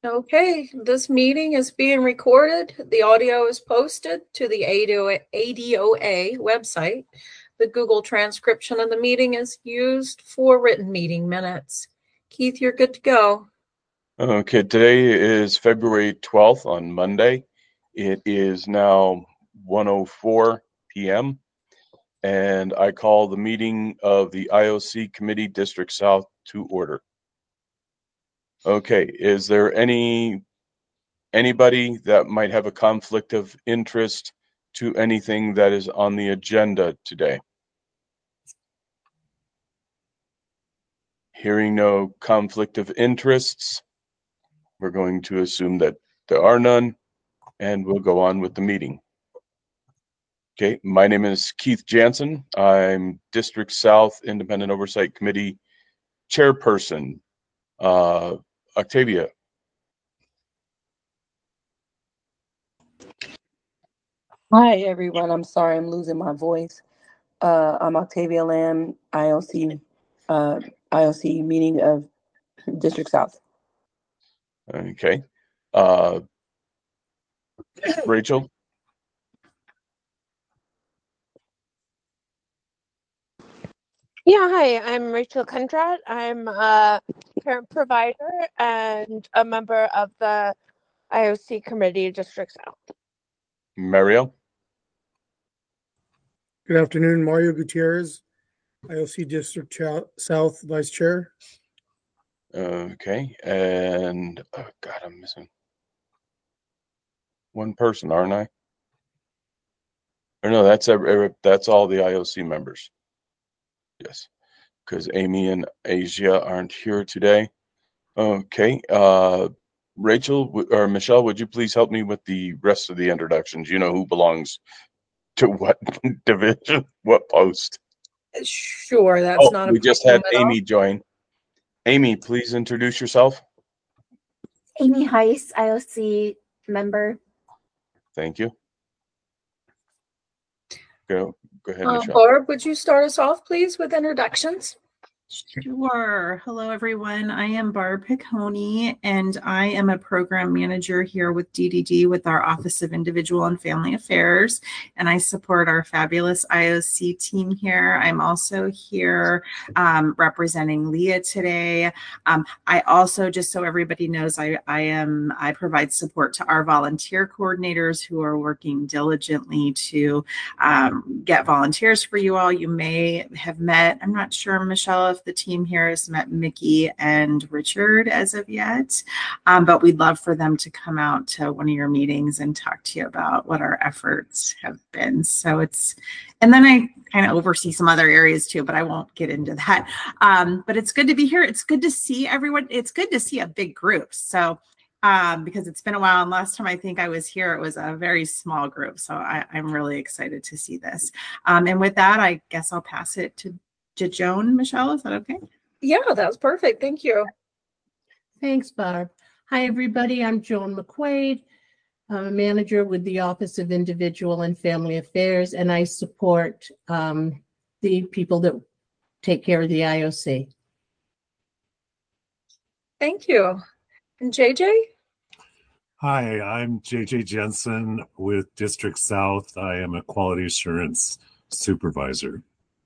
Okay, this meeting is being recorded. The audio is posted to the ADOA website. The Google transcription of the meeting is used for written meeting minutes. Keith, you're good to go. Okay, today is February 12th on Monday. It is now 1:04 p.m. and I call the meeting of the IOC Committee District South to order. Okay, is there anybody that might have a conflict of interest to anything that is on the agenda today? Hearing no conflict of interests, we're going to assume that there are none, and we'll go on with the meeting. Okay, my name is Keith Jansen. I'm District South Independent Oversight Committee Chairperson. Octavia. Hi, everyone. I'm sorry, I'm losing my voice. I'm Octavia Lamb, IOC meeting of District South. Okay. Rachel. Yeah, hi, I'm Rachel Kundrat. I'm a parent provider and a member of the IOC Committee District South. Mario. Good afternoon, Mario Gutierrez, IOC District South Vice Chair. Okay, and oh God, I'm missing one person, aren't I? Or no, that's all the IOC members. Yes, because Amy and Asia aren't here today. Okay, Rachel or Michelle, would you please help me with the rest of the introductions? You know who belongs to what division, what post? Sure, that's not a problem. We just had Amy join. Amy, please introduce yourself. Amy Heiss, IOC member. Thank you. Go ahead, Michelle. Barb, would you start us off, please, with introductions? Sure. Hello, everyone. I am Barb Piccone, and I am a program manager here with DDD with our Office of Individual and Family Affairs, and I support our fabulous IOC team here. I'm also here representing Leah today. I also, just so everybody knows, I provide support to our volunteer coordinators who are working diligently to get volunteers for you all. You may have met, I'm not sure, Michelle, if the team here has met Mickey and Richard as of yet, but we'd love for them to come out to one of your meetings and talk to you about what our efforts have been. So and then I kind of oversee some other areas too, but I won't get into that. But it's good to be here. It's good to see everyone. It's good to see a big group. So because it's been a while, and last time I think I was here, it was a very small group. So I'm really excited to see this. And with that, I guess I'll pass it to Joan. Michelle, is that okay? Yeah, that's perfect. Thank you. Thanks, Barb. Hi, everybody. I'm Joan McQuaid. I'm a manager with the Office of Individual and Family Affairs, and I support the people that take care of the IOC. Thank you. And JJ? Hi, I'm JJ Jensen with District South. I am a quality assurance supervisor.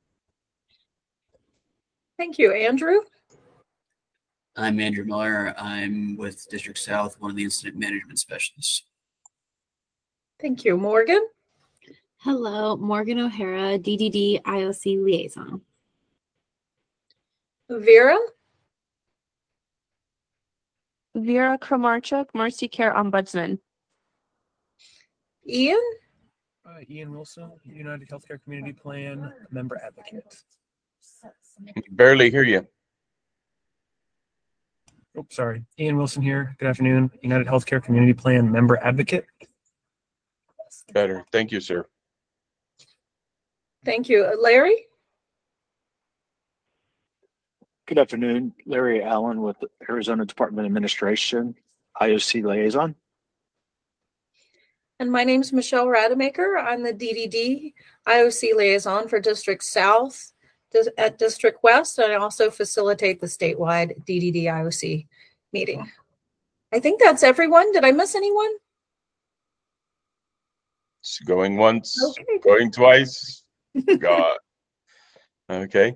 Thank you. Andrew? I'm Andrew Miller. I'm with District South, one of the incident management specialists. Thank you. Morgan? Hello, Morgan O'Hara, DDD IOC liaison. Vera? Vera Kramarchuk, Mercy Care Ombudsman. Ian? Ian Wilson, United Healthcare Community Plan, member advocate. Barely hear you. Oh, sorry. Ian Wilson here. Good afternoon. United Healthcare Community Plan, member advocate. Better. Thank you, sir. Thank you. Larry? Good afternoon. Larry Allen with Arizona Department of Administration, IOC liaison. And my name's Michelle Rademacher. I'm the DDD IOC liaison for District South at District West, and I also facilitate the statewide DDD IOC meeting. I think that's everyone. Did I miss anyone? It's going once, Okay. going twice. God. Okay.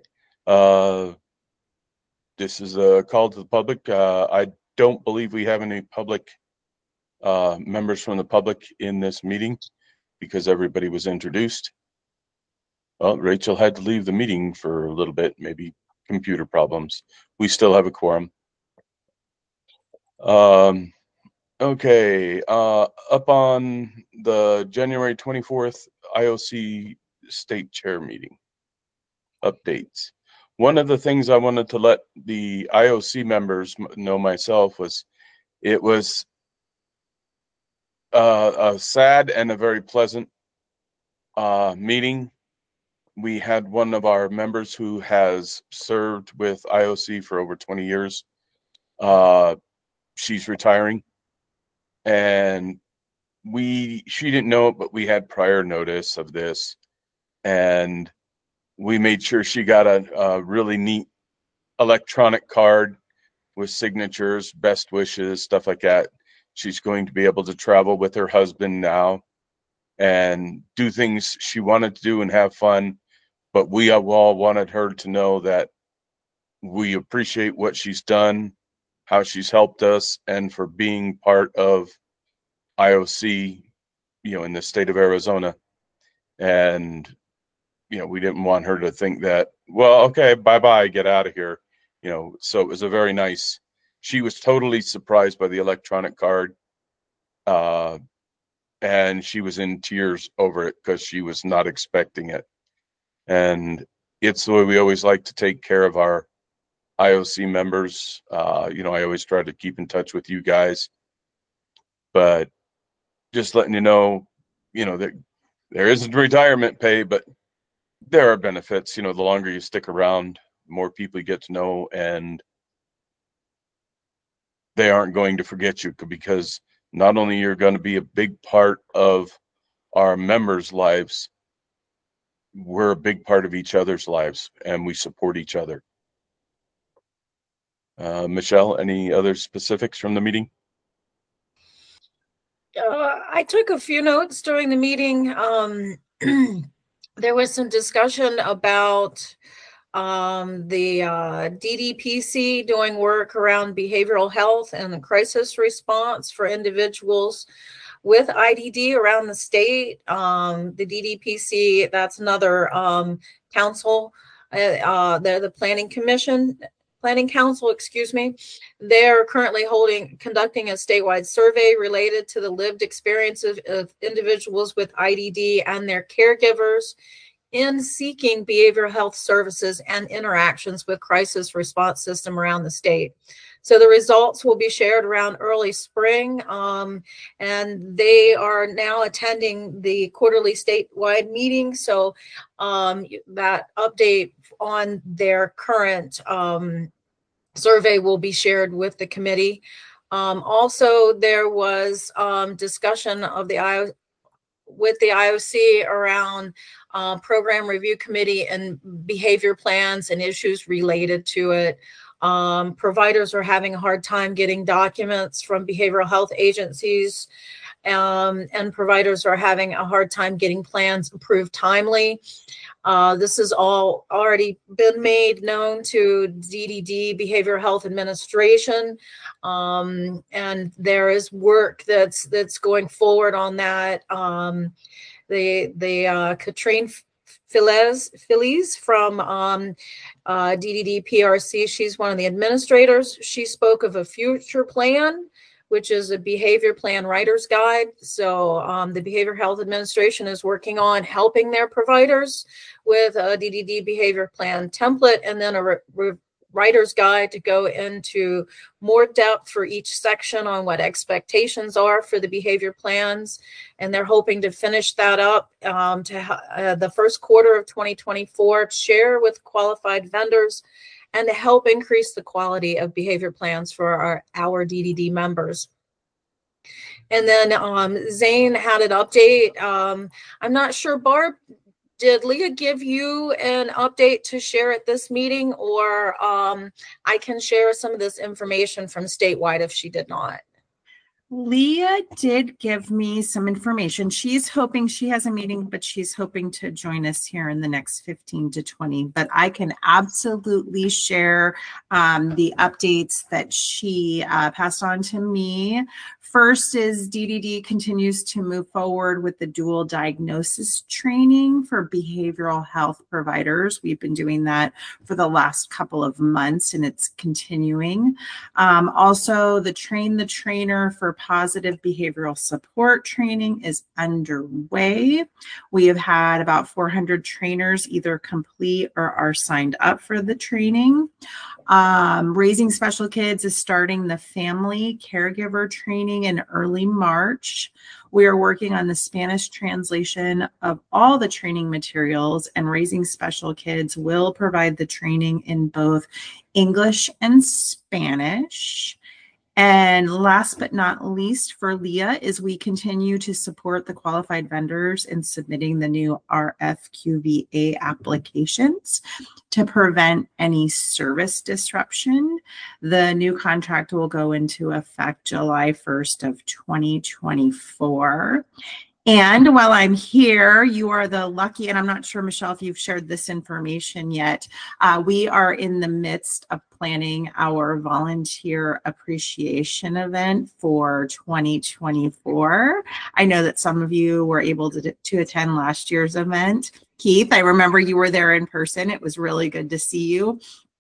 This is a call to the public. I don't believe we have any public members from the public in this meeting because everybody was introduced. Well, Rachel had to leave the meeting for a little bit, maybe computer problems. We still have a quorum. Okay, up on the January 24th IOC State Chair meeting updates. One of the things I wanted to let the IOC members know myself was it was a sad and a very pleasant meeting. We had one of our members who has served with IOC for over 20 years. She's retiring, and she didn't know it, but we had prior notice of this, and we made sure she got a really neat electronic card with signatures, best wishes, stuff like that. She's going to be able to travel with her husband now and do things she wanted to do and have fun. But we all wanted her to know that we appreciate what she's done, how she's helped us, and for being part of IOC, in the state of Arizona. And, we didn't want her to think that, well, okay, bye-bye, get out of here. So it was a very nice, she was totally surprised by the electronic card. And she was in tears over it because she was not expecting it. And it's the way we always like to take care of our IOC members. I always try to keep in touch with you guys, but just letting you know, that there isn't retirement pay, but there are benefits. The longer you stick around, the more people you get to know, and they aren't going to forget you, because not only you're going to be a big part of our members' lives, we're a big part of each other's lives, and we support each other. Michelle, any other specifics from the meeting? I took a few notes during the meeting. There was some discussion about the DDPC doing work around behavioral health and the crisis response for individuals with IDD around the state. The DDPC, that's another council. They're the Planning Council, they're currently conducting a statewide survey related to the lived experiences of individuals with IDD and their caregivers in seeking behavioral health services and interactions with crisis response system around the state. So the results will be shared around early spring, and they are now attending the quarterly statewide meeting. So that update on their current survey will be shared with the committee. Also, there was discussion of with the IOC around program review committee and behavior plans and issues related to it. Providers are having a hard time getting documents from behavioral health agencies, and providers are having a hard time getting plans approved timely. This has all already been made known to DDD, Behavioral Health Administration, and there is work that's going forward on that. Katrine Feliz from DDD PRC, she's one of the administrators. She spoke of a future plan, which is a behavior plan writer's guide. So the Behavioral Health Administration is working on helping their providers with a DDD behavior plan template, and then a writer's guide to go into more depth for each section on what expectations are for the behavior plans. And they're hoping to finish that up to the first quarter of 2024, share with qualified vendors, and to help increase the quality of behavior plans for our DDD members. And then Zane had an update. I'm not sure, Barb, did Leah give you an update to share at this meeting, or I can share some of this information from statewide if she did not? Leah did give me some information. She's hoping, she has a meeting, but she's hoping to join us here in the next 15 to 20. But I can absolutely share the updates that she passed on to me. First is DDD continues to move forward with the dual diagnosis training for behavioral health providers. We've been doing that for the last couple of months, and it's continuing. Also, the Train the Trainer for positive behavioral support training is underway. We have had about 400 trainers either complete or are signed up for the training. Raising Special Kids is starting the family caregiver training in early March. We are working on the Spanish translation of all the training materials, and Raising Special Kids will provide the training in both English and Spanish. And last but not least for Leah is we continue to support the qualified vendors in submitting the new RFQVA applications to prevent any service disruption. The new contract will go into effect July 1st of 2024. And while I'm here, you are the lucky, and I'm not sure, Michelle, if you've shared this information yet, we are in the midst of planning our volunteer appreciation event for 2024. I know that some of you were able to attend last year's event. Keith, I remember you were there in person. It was really good to see you.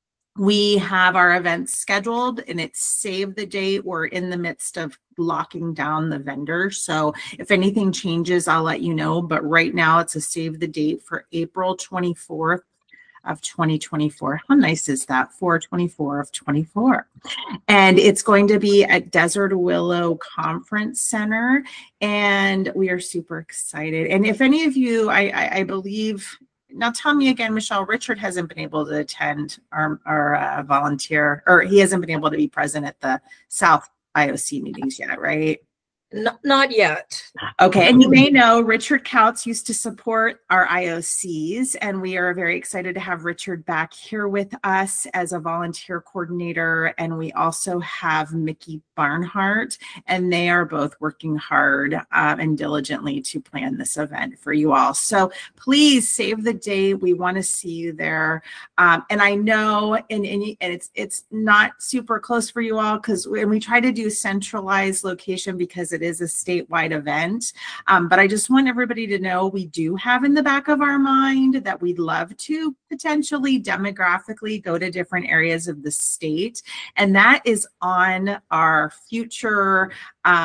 We have our events scheduled and it's save the date. We're in the midst of locking down the vendor. So if anything changes, I'll let you know. But right now it's a save the date for April 24th of 2024. How nice is that? 4/24 of 24. And it's going to be at Desert Willow Conference Center. And we are super excited. And if any of you, I believe, now tell me again, Michelle, Richard hasn't been able to attend our volunteer, or he hasn't been able to be present at the South IOC meetings yet, right? Not yet. Okay, and you may know Richard Couts used to support our IOCs, and we are very excited to have Richard back here with us as a volunteer coordinator. And we also have Mickey Barnhart, and they are both working hard and diligently to plan this event for you all. So please save the date. We want to see you there. And I know, and it's not super close for you all because we try to do centralized location because it is a statewide event. But I just want everybody to know we do have in the back of our mind that we'd love to potentially demographically go to different areas of the state. And that is on our future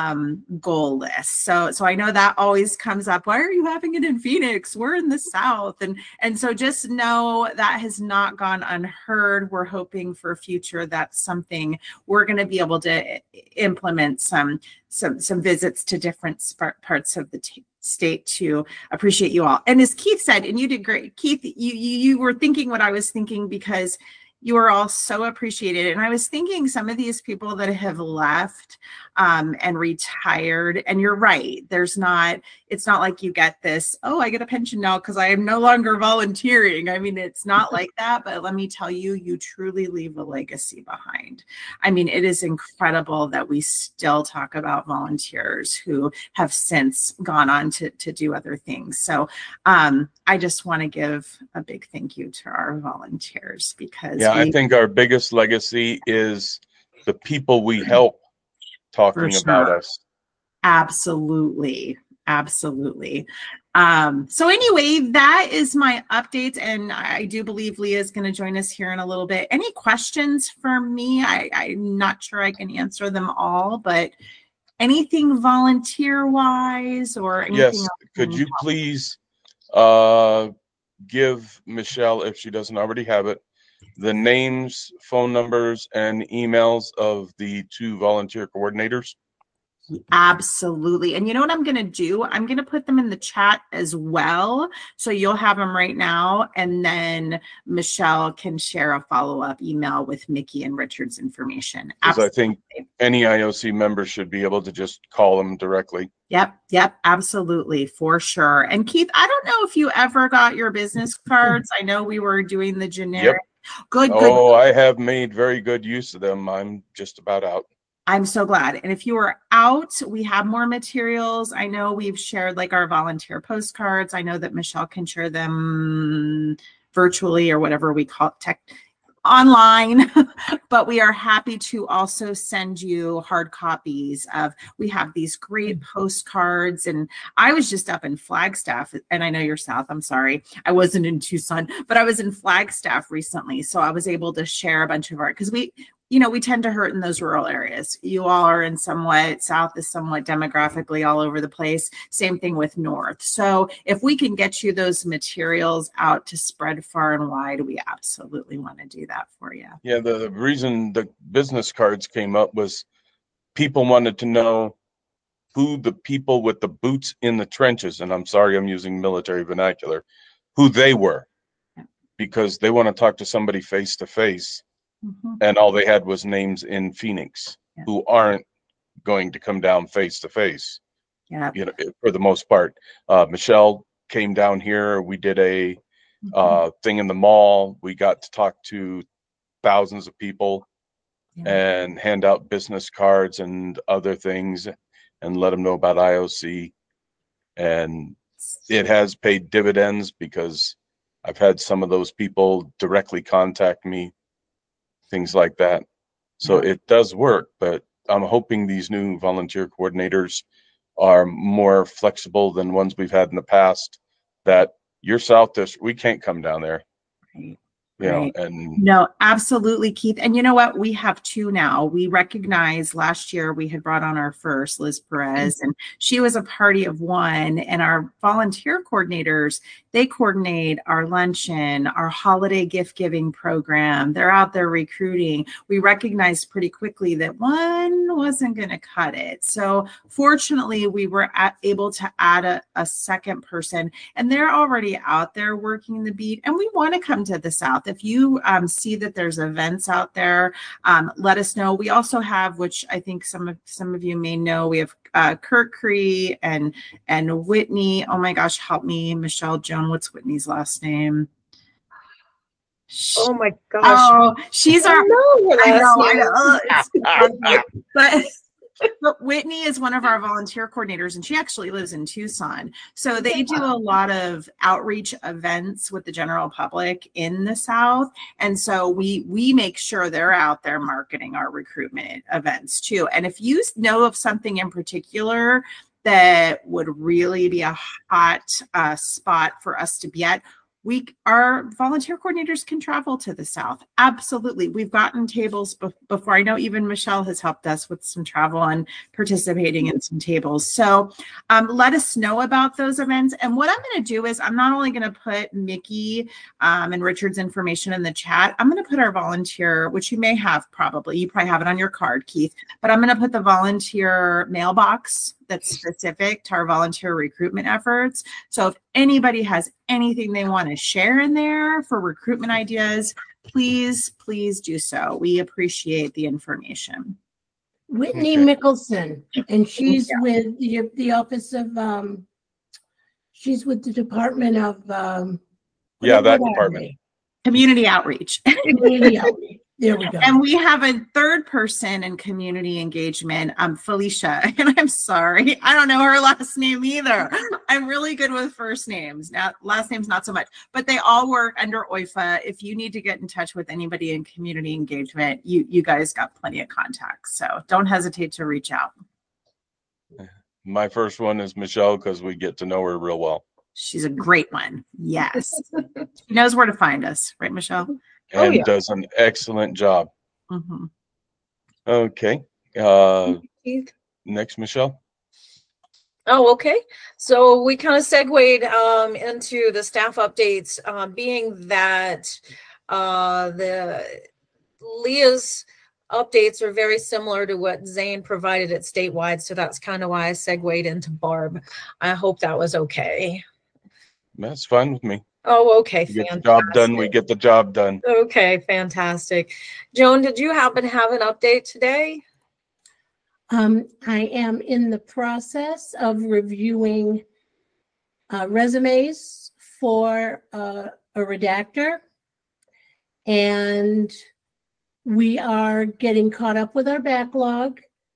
goal list. So I know that always comes up. Why are you having it in Phoenix? We're in the South. And so just know that has not gone unheard. We're hoping for future that's something we're going to be able to implement some visits to different parts of the state to appreciate you all. And as Keith said, and you did great, Keith, you were thinking what I was thinking because you are all so appreciated. And I was thinking some of these people that have left and retired, and you're right, it's not like you get this, oh, I get a pension now because I am no longer volunteering. I mean, it's not like that, but let me tell you, you truly leave a legacy behind. I mean, it is incredible that we still talk about volunteers who have since gone on to do other things. So I just want to give a big thank you to our volunteers because I think our biggest legacy is the people we help talking about us. Absolutely. Absolutely. So anyway, that is my update. And I do believe Leah is going to join us here in a little bit. Any questions for me? I'm not sure I can answer them all, but anything volunteer wise or anything else? Could you please give Michelle, if she doesn't already have it, the names, phone numbers, and emails of the two volunteer coordinators? Absolutely. And you know what I'm going to do? I'm going to put them in the chat as well. So you'll have them right now. And then Michelle can share a follow-up email with Mickey and Richard's information. Because I think any IOC member should be able to just call them directly. Yep, absolutely, for sure. And Keith, I don't know if you ever got your business cards. I know we were doing the generic. Good. Oh, I have made very good use of them. I'm just about out. I'm so glad. And if you are out, we have more materials. I know we've shared like our volunteer postcards. I know that Michelle can share them virtually or whatever we call it, online, but we are happy to also send you hard copies of, we have these great postcards. And I was just up in Flagstaff, and I know you're south, I'm sorry. I wasn't in Tucson, but I was in Flagstaff recently. So I was able to share a bunch of art because we tend to hurt in those rural areas. You all are in somewhat, south is somewhat demographically all over the place. Same thing with north. So if we can get you those materials out to spread far and wide, we absolutely want to do that for you. Yeah, the reason the business cards came up was people wanted to know who the people with the boots in the trenches, and I'm sorry I'm using military vernacular, who they were, because they want to talk to somebody face to face. And all they had was names in Phoenix who aren't going to come down face to face. Yeah, for the most part. Michelle came down here. We did a thing in the mall. We got to talk to thousands of people and hand out business cards and other things and let them know about IOC. And it has paid dividends because I've had some of those people directly contact me, things like that. So it does work, but I'm hoping these new volunteer coordinators are more flexible than ones we've had in the past, that you're south district, we can't come down there. Right. No, absolutely, Keith. And you know what? We have two now. We recognize last year we had brought on our first, Liz Perez, and she was a party of one. And our volunteer coordinators, they coordinate our luncheon, our holiday gift giving program. They're out there recruiting. We recognized pretty quickly that one wasn't going to cut it. So fortunately, we were able to add a second person, and they're already out there working the beat. And we want to come to the South. If you see that there's events out there, let us know. We also have, which I think some of you may know, we have Kurt Cree and Whitney. Oh my gosh, help me, Michelle Joan. What's Whitney's last name? Oh my gosh. Oh, she's our. I know. But Whitney is one of our volunteer coordinators, and she actually lives in Tucson. So they do a lot of outreach events with the general public in the South. And so we make sure they're out there marketing our recruitment events too. And if you know of something in particular that would really be a hot spot for us to be at, our volunteer coordinators can travel to the South. Absolutely. We've gotten tables before. I know even Michelle has helped us with some travel and participating in some tables. So let us know about those events. And what I'm going to do is I'm not only going to put Mickey and Richard's information in the chat, I'm going to put our volunteer, which you may have probably, you probably have it on your card, Keith, but I'm going to put the volunteer mailbox that's specific to our volunteer recruitment efforts. So if anybody has anything they want to share in there for recruitment ideas, please do so. We appreciate the information. Whitney Mickelson, and she's with the office of, she's with the Department of, that department. Community outreach. Community outreach. There we go. And we have a third person in community engagement, Felicia. And I'm sorry, I don't know her last name either. I'm really good with first names. Now, last names, not so much. But they all work under OIFA. If you need to get in touch with anybody in community engagement, you guys got plenty of contacts. So don't hesitate to reach out. My first one is Michelle, because we get to know her real well. She's a great one. Yes. She knows where to find us. Right, Michelle? And does an excellent job. Okay. Next, Michelle. Oh, okay. So we kind of segued into the staff updates, being that the Leah's updates are very similar to what Zane provided at statewide. So that's kind of why I segued into Barb. I hope that was okay. That's fine with me. Oh, okay. We get the job done. We get the job done. Okay, fantastic. Joan, did you happen to have an update today? I am in the process of reviewing resumes for a redactor, and we are getting caught up with our backlog.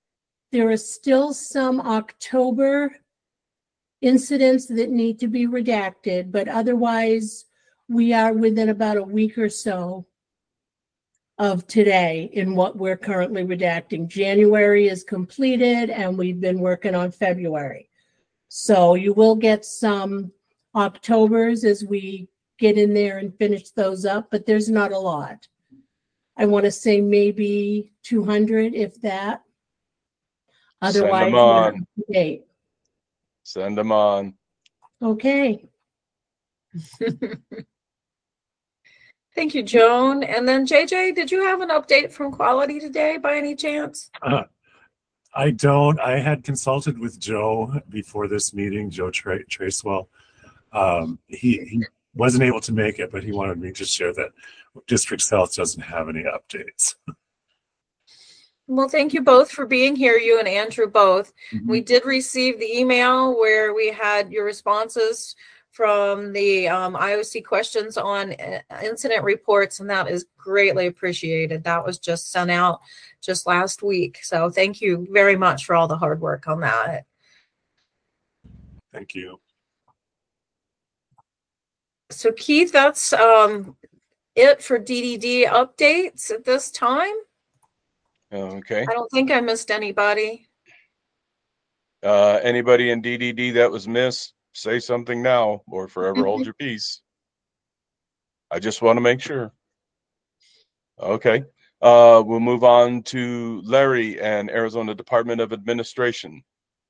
There are still some October incidents that need to be redacted, but otherwise we are within about a week or so of today in what we're currently redacting. January is completed and we've been working on February. So you will get some Octobers as we get in there and finish those up, but there's not a lot. I want to say maybe 200, if that. Otherwise, Send them we're on. up to date. Send them on. Okay. Thank you, Joan. And then JJ, did you have an update from quality today by any chance? I don't. I had consulted with Joe before this meeting, Joe Tracewell. He wasn't able to make it, but he wanted me to share that District South doesn't have any updates. Well, thank you both for being here, you and Andrew both. Mhm. We did receive the email where we had your responses from the IOC questions on incident reports, and that is greatly appreciated. That was just sent out just last week. So thank you very much for all the hard work on that. Thank you. So Keith, that's it for DDD updates at this time. Okay. I don't think I missed anybody. Anybody in DDD that was missed, say something now or forever hold your peace. I just want to make sure. Okay. We'll move on to Larry and Arizona Department of Administration.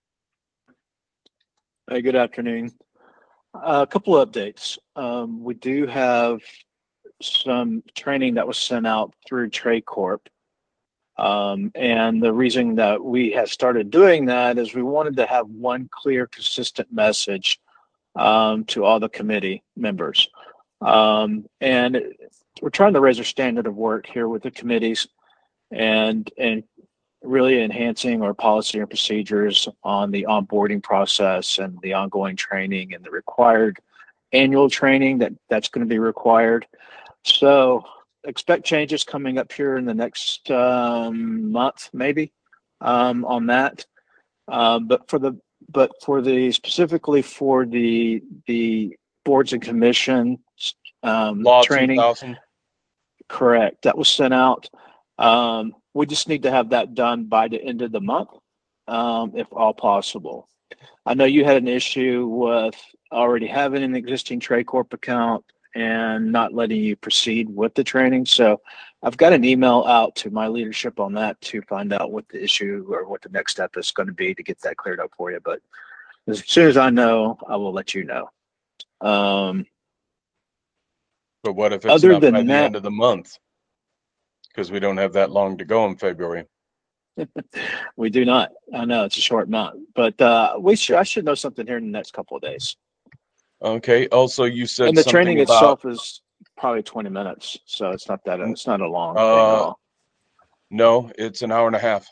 Hey, good afternoon. A couple of updates. We do have some training that was sent out through Trade Corp. And the reason that we have started doing that is we wanted to have one clear, consistent message to all the committee members. And we're trying to raise our standard of work here with the committees and really enhancing our policy and procedures on the onboarding process and the ongoing training and the required annual training that's going to be required. So expect changes coming up here in the next month, maybe, on that. But specifically for the boards and commissions Law training, 2000. correct. That was sent out. We just need to have that done by the end of the month, if all possible. I know you had an issue with already having an existing Trade Corp account and not letting you proceed with the training. So I've got an email out to my leadership on that to find out what the issue or what the next step is going to be to get that cleared up for you. But as soon as I know, I will let you know. But what if it's Other not than by the that- end of the month? Because we don't have that long to go in February. We do not. I know it's a short month, but I should know something here in the next couple of days. Okay. Also, you said And the something training about, itself is probably 20 minutes, so it's not a long thing at all. No, it's an hour and a half.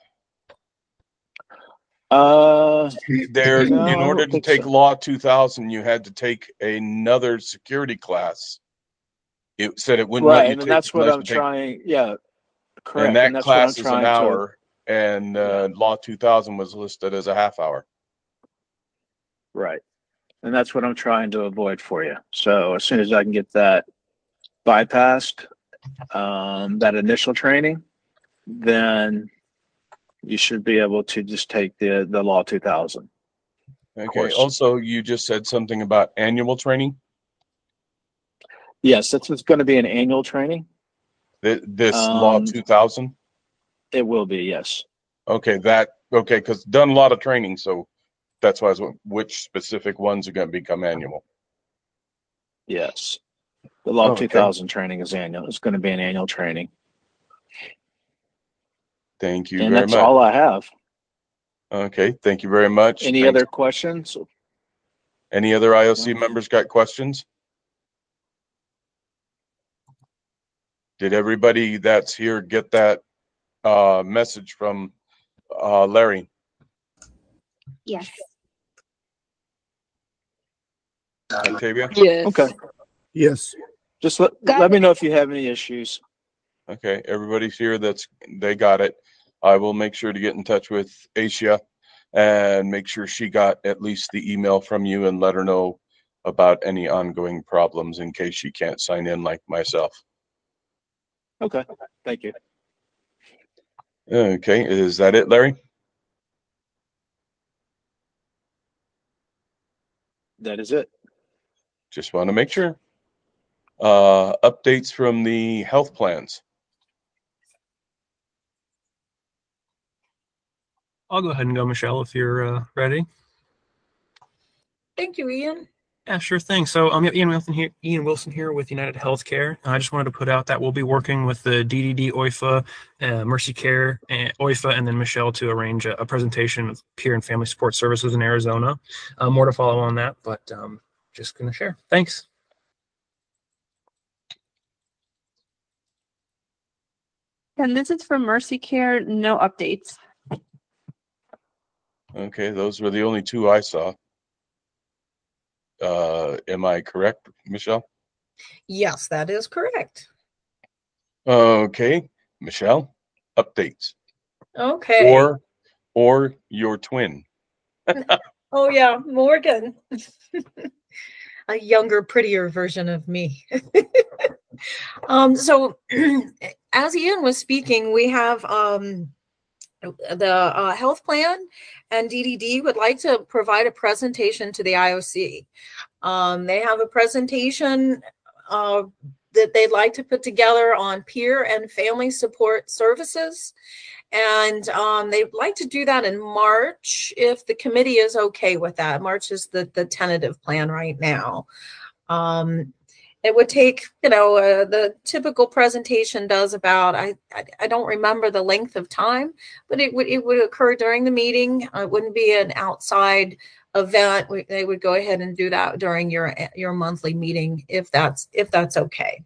No, In I order don't to think take so. Law 2000, you had to take another security class. It said it wouldn't let Right, you and take that's the what class I'm you take. trying. Yeah, correct. And that that's what I'm class is an trying to. hour, and Law 2000 was listed as a half hour. Right, and that's what I'm trying to avoid for you. So as soon as I can get that bypassed, that initial training, then you should be able to just take the Law 2000. Okay. course. Also, you just said something about annual training. Yes, it's going to be an annual training. This Law 2000. It will be, yes. Okay, because done a lot of training, so that's why I was which specific ones are going to become annual. Yes, the Law Okay. 2000 training is annual. It's going to be an annual training, Thank you and very that's much. all I have. Okay, thank you very much. Any Thanks. other questions? Any other IOC members got questions? Did everybody that's here get that message from Larry? Yes. Octavia? Yes. Okay. Yes. Just let me know if you have any issues. Okay, everybody's here. They got it. I will make sure to get in touch with Asia and make sure she got at least the email from you and let her know about any ongoing problems in case she can't sign in like myself. Okay, thank you. Okay, is that it, Larry? That is it. Just want to make sure. Updates from the health plans. I'll go ahead and go, Michelle, if you're ready. Thank you, Ian. Yeah, sure thing. So I'm Ian Wilson here with United Healthcare. I just wanted to put out that we'll be working with the DDD, OIFA, Mercy Care, and OIFA, and then Michelle to arrange a presentation with Peer and Family Support Services in Arizona. More to follow on that, but just going to share. Thanks. And this is from Mercy Care. No updates. Okay, those were the only two I saw. Am I correct, Michelle? Yes, that is correct. Okay, Michelle, updates. Okay. Or your twin. Oh yeah, Morgan. A younger, prettier version of me. So as Ian was speaking, we have the health plan and DDD would like to provide a presentation to the IOC. They have a presentation that they'd like to put together on peer and family support services. And they'd like to do that in March if the committee is okay with that. March is the tentative plan right now. It would take, the typical presentation does about, I don't remember the length of time, but it would occur during the meeting. It wouldn't be an outside event. They would go ahead and do that during your monthly meeting if that's okay.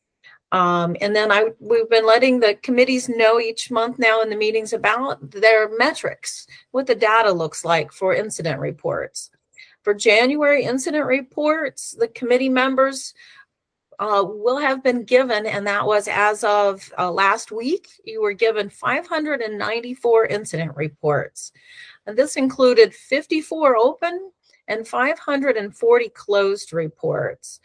And then we've been letting the committees know each month now in the meetings about their metrics, what the data looks like for incident reports. For January incident reports, the committee members will have been given, and that was as of last week, you were given 594 incident reports. And this included 54 open and 540 closed reports.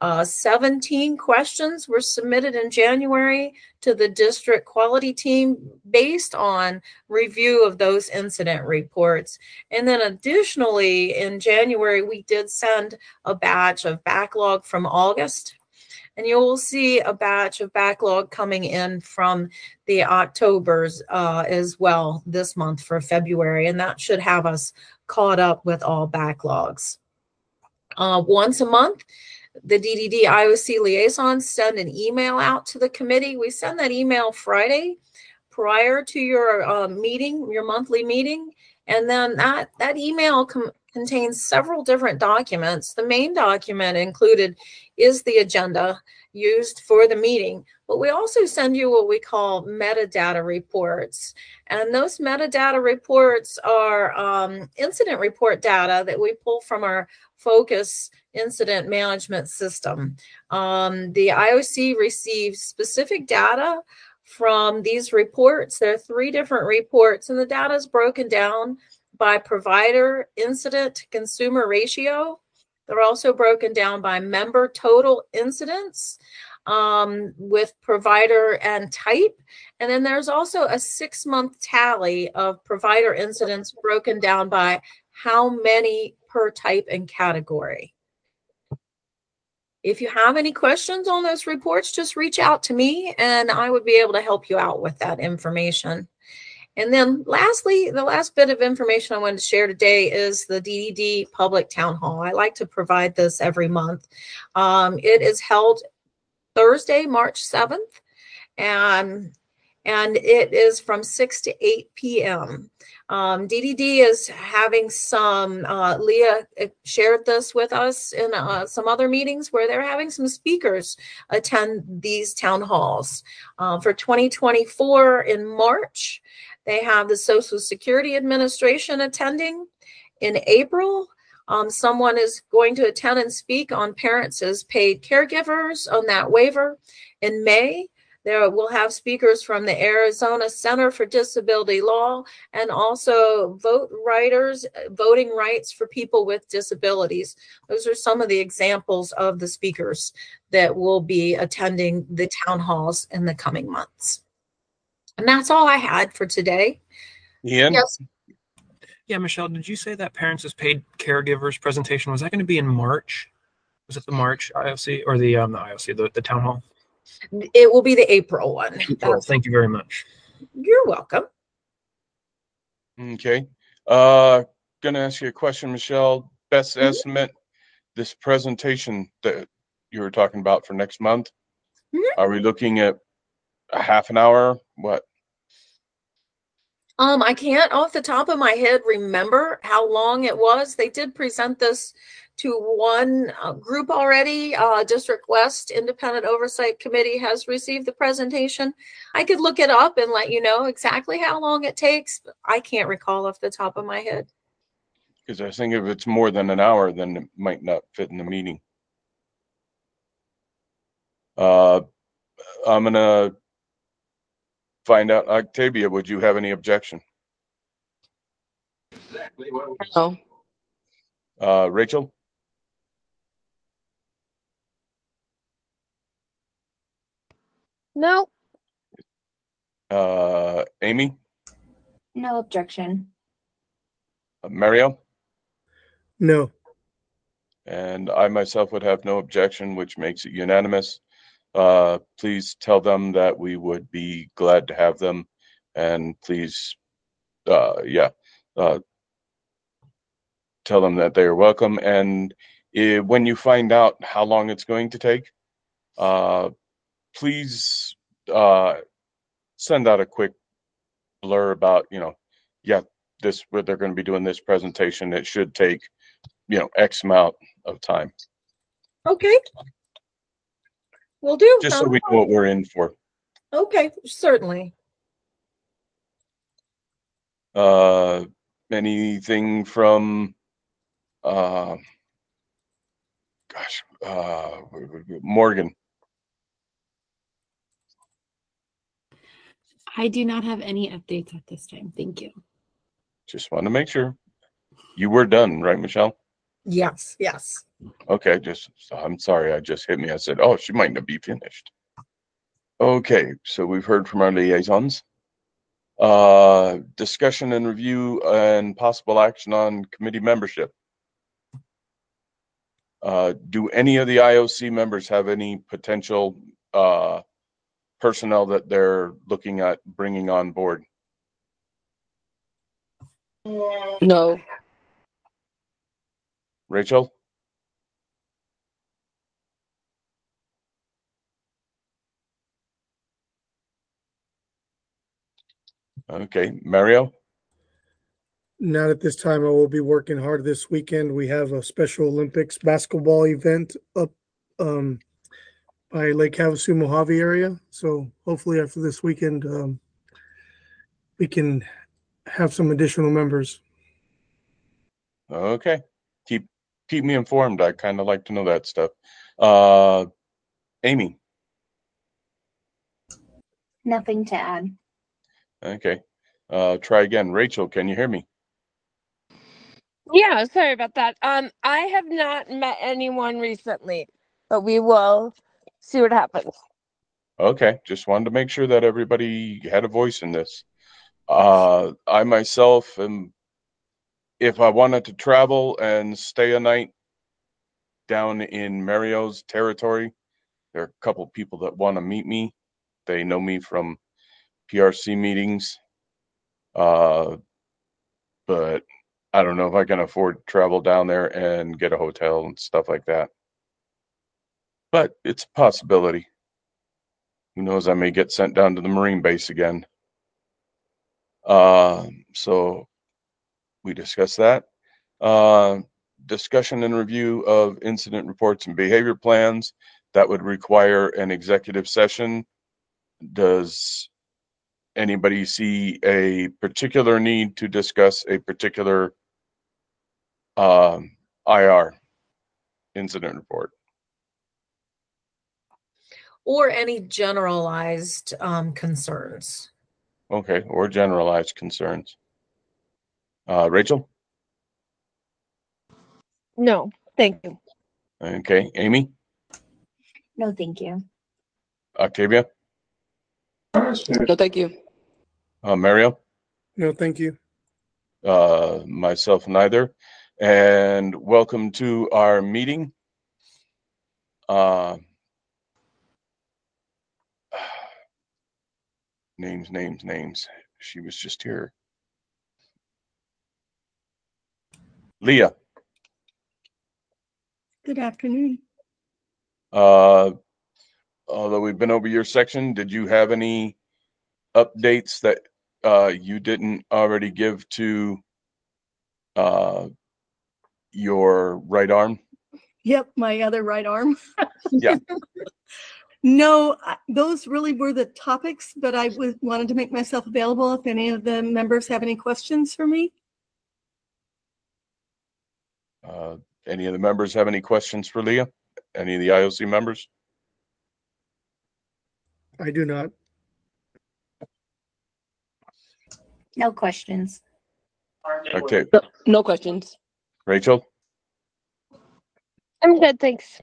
17 questions were submitted in January to the district quality team based on review of those incident reports. And then additionally, in January, we did send a batch of backlog from August. And you will see a batch of backlog coming in from the Octobers as well this month for February. And that should have us caught up with all backlogs. Once a month, the DDD IOC liaisons send an email out to the committee. We send that email Friday prior to your meeting, your monthly meeting. And then that email contains several different documents. The main document included is the agenda used for the meeting, but we also send you what we call metadata reports. And those metadata reports are incident report data that we pull from our Focus incident management system. The IOC receives specific data from these reports. There are 3 different reports, and the data is broken down by provider incident to consumer ratio. They're also broken down by member total incidents with provider and type. And then there's also a 6-month tally of provider incidents broken down by how many per type and category. If you have any questions on those reports, just reach out to me and I would be able to help you out with that information. And then lastly, the last bit of information I wanted to share today is the DDD Public Town Hall. I like to provide this every month. It is held Thursday, March 7th, and it is from 6 to 8 p.m. DDD is having some, Leah shared this with us in some other meetings where they're having some speakers attend these town halls. For 2024 in March, they have the Social Security Administration attending. In April, someone is going to attend and speak on parents as paid caregivers on that waiver. In May, There we'll have speakers from the Arizona Center for Disability Law and also voting rights for people with disabilities. Those are some of the examples of the speakers that will be attending the town halls in the coming months. And that's all I had for today. Ian? Yes. Yeah, Michelle, did you say that Parents as Paid Caregivers presentation, was that going to be in March? Was it the March IOC or the IOC, the town hall? It will be the April one. April. Thank you very much. You're welcome. Okay. Gonna ask you a question, Michelle. Best estimate, this presentation that you were talking about for next month, are we looking at a half an hour? What? I can't off the top of my head remember how long it was. They did present this to one group already. District West Independent Oversight Committee has received the presentation. I could look it up and let you know exactly how long it takes, but I can't recall off the top of my head. Because I think if it's more than an hour, then it might not fit in the meeting. I'm gonna find out. Octavia, would you have any objection? No. Rachel? No. Amy? No objection. Mario? No. And I myself would have no objection, which makes it unanimous. Please tell them that we would be glad to have them, and please, tell them that they are welcome. And when you find out how long it's going to take, please send out a quick blur about, this where they're going to be doing this presentation. It should take, X amount of time. Okay. Will do. Just so we know what we're in for. Okay, certainly. Anything from, Morgan? I do not have any updates at this time. Thank you. Just want to make sure. You were done, right, Michelle? Yes, yes. Okay, I'm sorry, I just hit me. I said, oh, she might not be finished. Okay, so we've heard from our liaisons. Discussion and review and possible action on committee membership. Do any of the IOC members have any potential personnel that they're looking at bringing on board? No. Rachel? Okay, Mario? Not at this time. I will be working hard this weekend. We have a Special Olympics basketball event up by Lake Havasu, Mojave area. So hopefully after this weekend, we can have some additional members. Okay, keep me informed. I kind of like to know that stuff. Amy? Nothing to add. Okay, try again. Rachel, can you hear me? Yeah, sorry about that. I have not met anyone recently, but we will see what happens. Okay, just wanted to make sure that everybody had a voice in this. I myself am, if I wanted to travel and stay a night down in Mario's territory, there are a couple people that want to meet me. They know me from PRC meetings. But I don't know if I can afford to travel down there and get a hotel and stuff like that. But it's a possibility. Who knows, I may get sent down to the Marine base again. So we discussed that. Discussion and review of incident reports and behavior plans. That would require an executive session. Does anybody see a particular need to discuss a particular IR incident report? or any generalized concerns. Okay, or generalized concerns. Rachel? No, thank you. Okay, Amy? No, thank you. Octavia? No, thank you. Mario? No, thank you. Myself neither. And welcome to our meeting. Names. She was just here. Leah. Good afternoon. Although we've been over your section, did you have any updates that you didn't already give to your right arm? Yep, my other right arm. Yeah. No, those really were the topics, but I wanted to make myself available if any of the members have any questions for me. Any of the members have any questions for Leah? Any of the IOC members? I do not. No questions. Okay. No questions. Rachel? I'm good, thanks.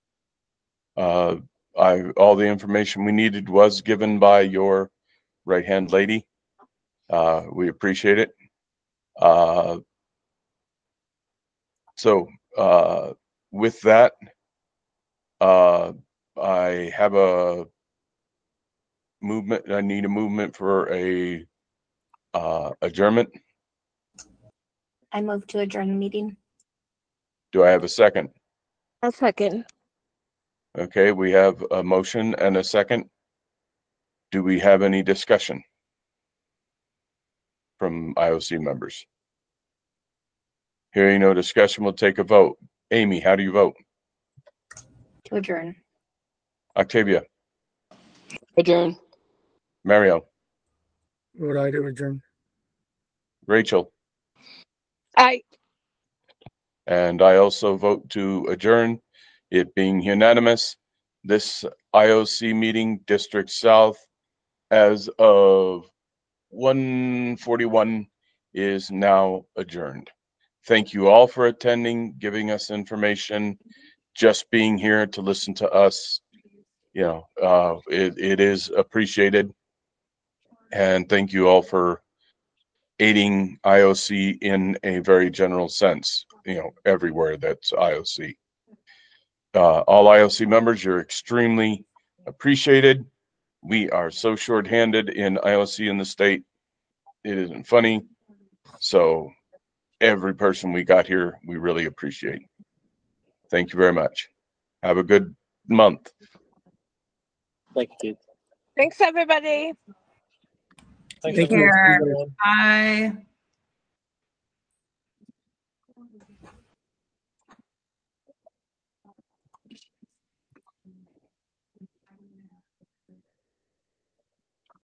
All the information we needed was given by your right-hand lady. We appreciate it. So with that, I have a movement. I need a movement for a adjournment. I move to adjourn the meeting. Do I have a second? I'll second. Okay, we have a motion and a second. Do we have any discussion from IOC members? Hearing no discussion, we'll take a vote. Amy, how do you vote? To adjourn. Octavia? Adjourn. Mario? Would I do adjourn? Rachel? Aye. And I also vote to adjourn. It being unanimous, this IOC meeting, District South, as of 1:41 is now adjourned. Thank you all for attending, giving us information, just being here to listen to us. You know, it is appreciated. And thank you all for aiding IOC in a very general sense, you know, everywhere that's IOC. All IOC members, you're extremely appreciated. We are so short-handed in IOC in the state. It isn't funny. So every person we got here, we really appreciate. Thank you very much. Have a good month. Thank you. Thanks, everybody. Take care. Bye.